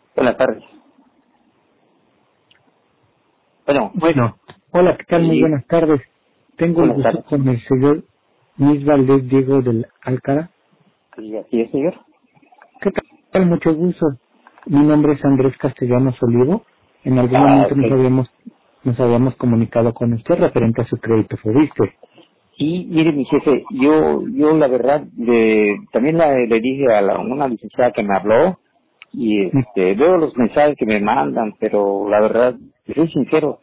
Buenas tardes. Bueno, hola, ¿qué tal? Muy Sí, buenas tardes. Tengo el buenas gusto tardes. con el señor Luis Valdés Diego del Alcara. Sí, así es, señor. ¿Qué tal? Mucho gusto. Mi nombre es Andrés Castellanos Olivo. En algún Ah, momento ok. nos habíamos comunicado con usted referente a su crédito Fobiste. Y mire, mi jefe, yo la verdad, también le dije a una licenciada que me habló, y veo los mensajes que me mandan, pero la verdad, soy sincero,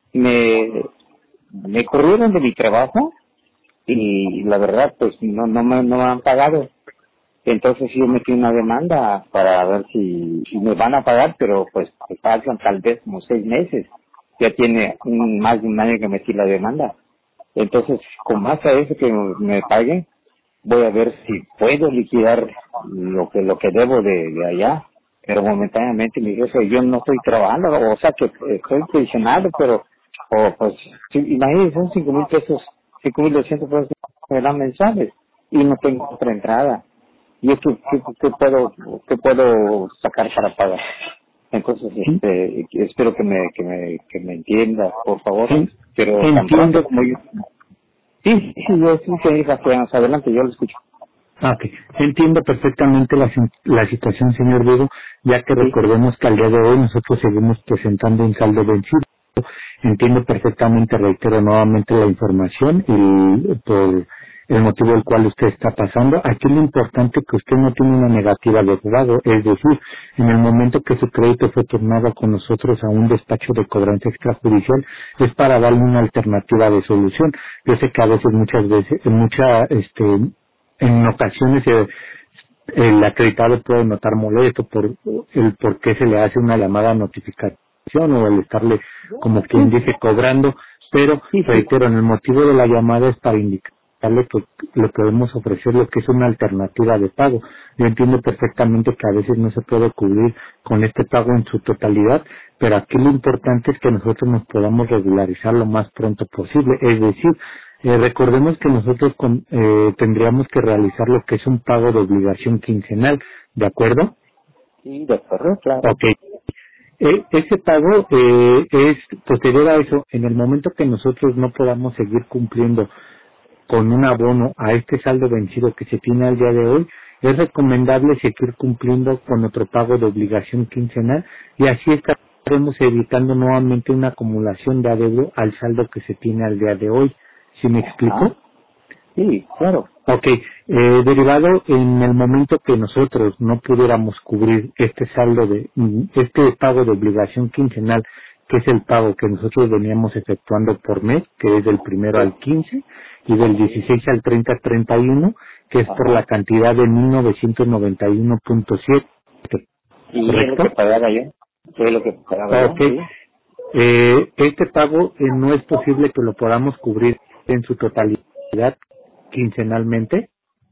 me corrieron de mi trabajo, y la verdad, pues no me han pagado. Entonces yo metí una demanda para ver si me van a pagar, pero pues me pagan tal vez como 6 meses. Ya tiene más de un año que metí la demanda. Entonces, con más a eso que me paguen, voy a ver si puedo liquidar lo que debo de allá. Pero momentáneamente mi jefe, yo no estoy trabajando, o sea que estoy pensionado, pero pues sí, imagínense, son 5,000 pesos, 5,200 pesos que me dan mensuales y no tengo otra entrada. ¿Yo qué puedo sacar para pagar? Entonces, ¿Sí? espero que me entienda, por favor. En- Pero tan pronto Entiendo. como yo... Sí, yo sí, hija, que más adelante yo lo escucho. Ok, entiendo perfectamente la situación, señor Diego, ya que Sí, recordemos que al día de hoy nosotros seguimos presentando un saldo vencido. Entiendo perfectamente, reitero nuevamente la información y por el motivo del cual usted está pasando. Aquí lo importante es que usted no tiene una negativa de pago, es decir, en el momento que su crédito fue turnado con nosotros a un despacho de cobranza extrajudicial, es para darle una alternativa de solución. Yo sé que a veces, muchas veces, en ocasiones el acreditado puede notar molesto por el por qué se le hace una llamada notificación o el estarle, como quien dice, cobrando, pero sí, sí. reitero, en el motivo de la llamada es para indicarle que le podemos ofrecer lo que es una alternativa de pago. Yo entiendo perfectamente que a veces no se puede cubrir con este pago en su totalidad, pero aquí lo importante es que nosotros nos podamos regularizar lo más pronto posible, es decir, recordemos que nosotros tendríamos que realizar lo que es un pago de obligación quincenal, ¿de acuerdo? Sí, de acuerdo, claro. Ok. Ese pago es posterior a eso, en el momento que nosotros no podamos seguir cumpliendo con un abono a este saldo vencido que se tiene al día de hoy, es recomendable seguir cumpliendo con otro pago de obligación quincenal y así estaremos evitando nuevamente una acumulación de adeudo al saldo que se tiene al día de hoy. ¿Sí me explico? Ajá. Sí, claro. Ok, derivado en el momento que nosotros no pudiéramos cubrir este saldo este pago de obligación quincenal, que es el pago que nosotros veníamos efectuando por mes, que es del primero al 15 y del 16 al 30/31, que es por la Ajá. cantidad de 1991.7, Y es lo que ¿correcto? pagaba yo. Es lo que pagaba yo, Ok, sí. este pago no es posible que lo podamos cubrir en su totalidad quincenalmente.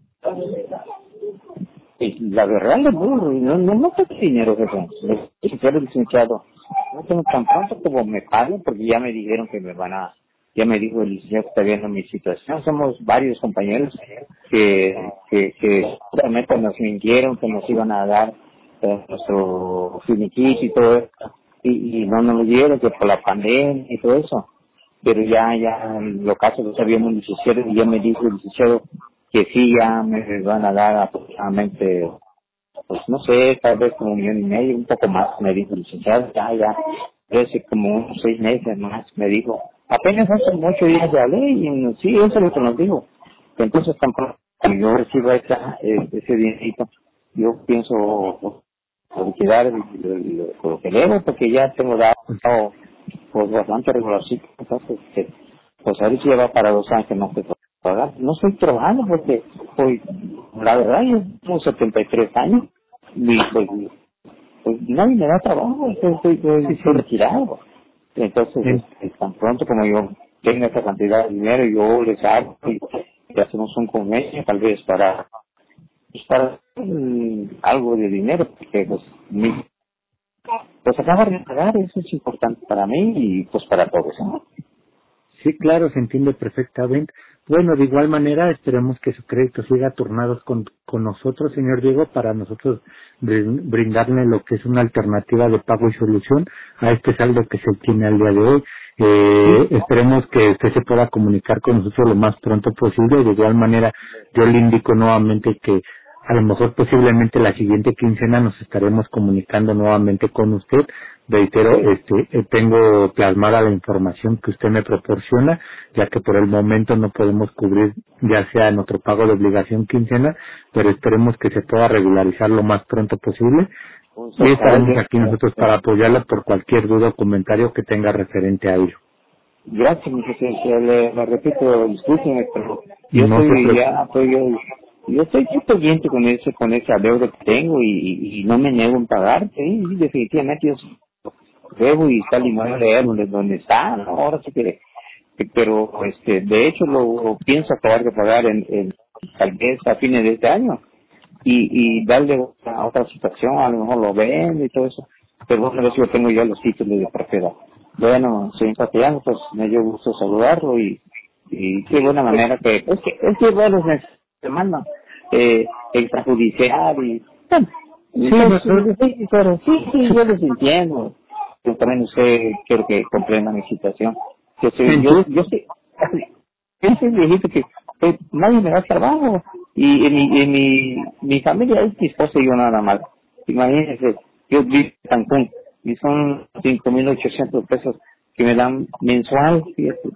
Y la verdad le burro, y no tengo dinero, jefe. Sincero, licenciado. No tengo tan pronto como me paguen, porque ya me dijeron que ya me dijo el licenciado que está viendo mi situación. Somos varios compañeros que realmente nos mintieron, que nos iban a dar nuestro finiquito y todo eso. Y no nos lo dieron, que por la pandemia y todo eso. Pero ya los casos lo sabíamos el licenciado, y ya me dijo el licenciado que sí, ya me van a dar aproximadamente, pues no sé, tal vez como 1,5 millones, un poco más, me dijo el licenciado, ya, parece como unos 6 meses más, me dijo. Apenas hace 8 días de hablé y sí, eso es lo que nos dijo. Entonces, tan pronto como yo recibo ese dinerito, yo pienso liquidar lo que debo, porque ya tengo dado pues bastante regularcito, entonces, pues ahorita ya va para 2 años que no estoy pagar. No estoy trabajando porque, pues, la verdad, yo tengo 73 años y pues nadie me da trabajo, Sí, estoy sí. retirado. Entonces, En- tan pronto como yo tenga esa cantidad de dinero, yo les hago y hacemos un convenio, tal vez para algo de dinero, porque pues acaba de pagar, eso es importante para mí y pues para todos, ¿no? Sí, claro, se entiende perfectamente. Bueno, de igual manera, esperemos que su crédito siga turnados con nosotros, señor Diego, para nosotros brindarle lo que es una alternativa de pago y solución a este saldo que se tiene al día de hoy. Sí, Esperemos que usted se pueda comunicar con nosotros lo más pronto posible. De igual manera, yo le indico nuevamente que a lo mejor posiblemente la siguiente quincena nos estaremos comunicando nuevamente con usted. Reitero, tengo plasmada la información que usted me proporciona, ya que por el momento no podemos cubrir ya sea nuestro pago de obligación quincena, pero esperemos que se pueda regularizar lo más pronto posible pues y ojalá estaremos yo. aquí nosotros para apoyarla por cualquier duda o comentario que tenga referente a ello. Gracias, mi presencia. Le repito, discúlpeme, pero yo No se estoy preocupe. ya, yo estoy pendiente con ese adeudo que tengo y no me niego en pagar, sí, definitivamente yo debo y está limado leer donde está, ¿no? Ahora sí pero de hecho lo pienso acabar de pagar tal vez a fines de este año y darle otra situación, a lo mejor lo vendo y todo eso, pero bueno, a ver si yo tengo ya los títulos de propiedad. Bueno, señor Castellano, pues me dio gusto saludarlo y qué buena manera es que bueno, se manda extrajudicial y bueno, Sí, entonces, sí, yo les entiendo. Yo también usted quiero que comprenda mi situación. Yo soy, yo soy viejito que nadie me da trabajo y mi familia es mi esposa y yo nada más. Imagínense, yo vivo en Cancún y son 5,800 pesos que me dan mensual, fíjate.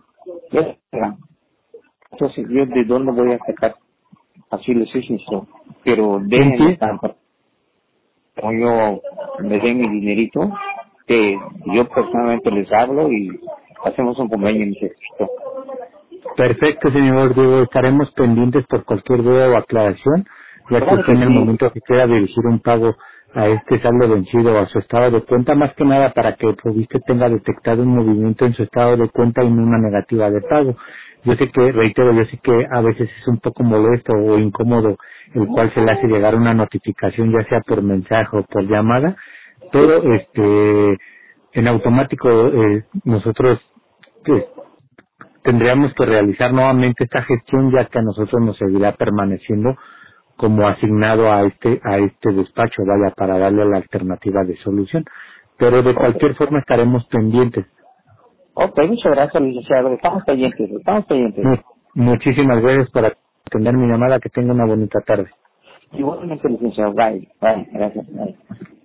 Entonces, yo de dónde voy a sacar, así les soy sincero, pero déjenme entiendo. estar, como yo me den mi dinerito, que yo personalmente les hablo y hacemos un convenio en ese sitio. Perfecto, señor Diego. Estaremos pendientes por cualquier duda o aclaración, ya que Claro usted que en el sí, momento que quiera dirigir un pago a este saldo vencido o a su estado de cuenta, más que nada para que pues, usted tenga detectado un movimiento en su estado de cuenta y no una negativa de pago. Yo sé que, reitero, yo sé que a veces es un poco molesto o incómodo el cual se le hace llegar una notificación, ya sea por mensaje o por llamada, pero en automático nosotros pues, tendríamos que realizar nuevamente esta gestión, ya que a nosotros nos seguirá permaneciendo como asignado a este despacho, vaya, para darle la alternativa de solución. Pero de ok. cualquier forma estaremos pendientes. Ok, muchas gracias, licenciado. Estamos pendientes, estamos pendientes. Muchísimas gracias por atender mi llamada. Que tenga una bonita tarde. Igualmente, licenciado. Bye, bye, gracias. Bye.